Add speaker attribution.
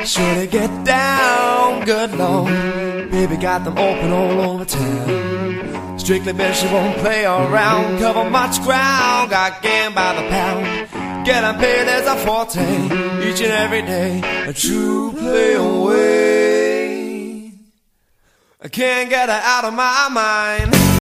Speaker 1: Sure to get down, good Lord. Baby got them open all over town. Strictly bitch, she won't play around. Cover much ground, got game by the pound. Getting paid as a forte, each and every day. A true play away. I can't get her out of my mind.